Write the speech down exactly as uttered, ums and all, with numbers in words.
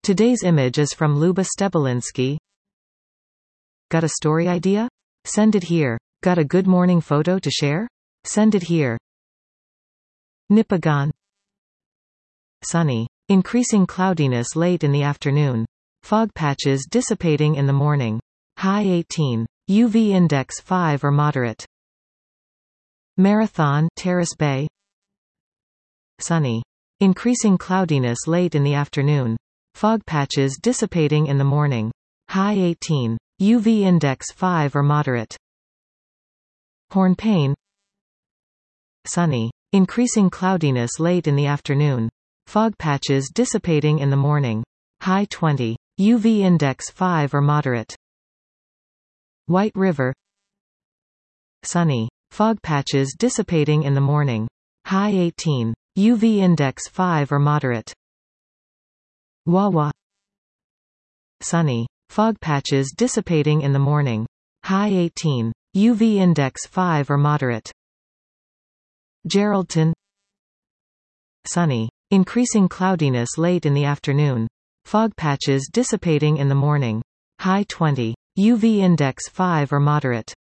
Today's image is from Luba Stebelinsky. Got a story idea? Send it here. Got a good morning photo to share? Send it here. Nipigon. Sunny. Increasing cloudiness late in the afternoon. Fog patches dissipating in the morning. High eighteen. U V index five or moderate. Marathon, Terrace Bay. Sunny. Increasing cloudiness late in the afternoon. Fog patches dissipating in the morning. High eighteen. U V index five or moderate. Hornpain. Sunny. Increasing cloudiness late in the afternoon. Fog patches dissipating in the morning. High twenty. U V index five or moderate. White River. Sunny. Fog patches dissipating in the morning. High eighteen. U V index five or moderate. Wawa. Sunny. Fog patches dissipating in the morning. High eighteen. U V index five or moderate. Geraldton. Sunny. Increasing cloudiness late in the afternoon. Fog patches dissipating in the morning. High twenty. U V index five or moderate.